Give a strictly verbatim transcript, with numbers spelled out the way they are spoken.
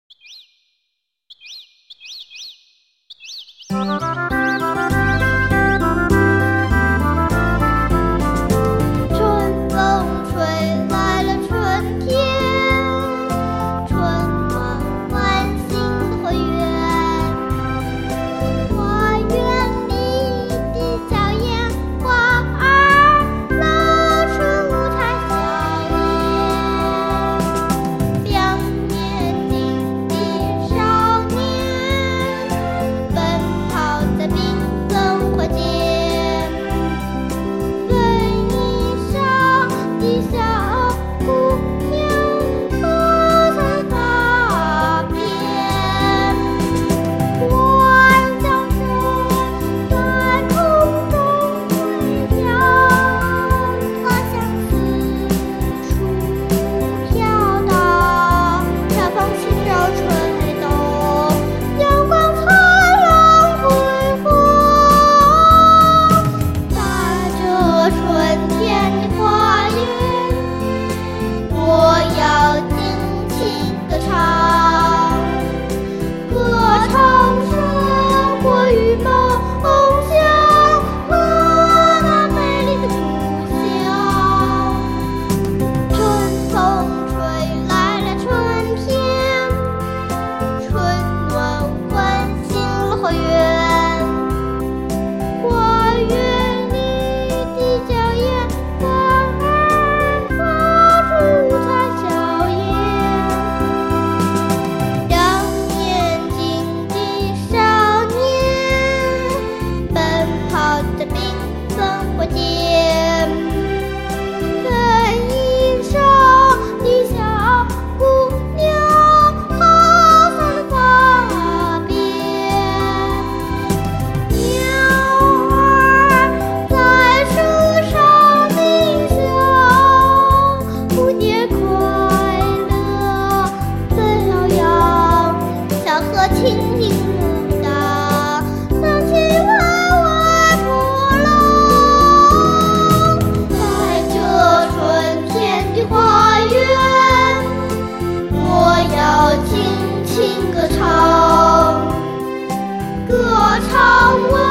春风吹来了春天，春暖欢欣和园。花园里的小野花儿露出五彩笑颜。两眼睛的少年奔跑在缤纷花间，粉衣裳的小姑娘多彩发辫，万家声在空中回响，花香四处飘荡，绽放轻绕吹动，阳光灿烂辉煌。在这春天的花园，我要尽情歌唱，歌唱生活与梦想和那美丽的故乡。春风吹来了春天，春暖欢欣了花园。花园里的小野花儿发出五彩笑颜。两眼睛的少年奔跑在缤纷花间，粉衣裳的小姑娘好散了发辫，鸟儿在树上鸣响，蝴蝶快乐飞摇摇，小河轻盈流荡，荡起弯弯波浪。在这春天的花园，我要尽情歌唱，歌唱我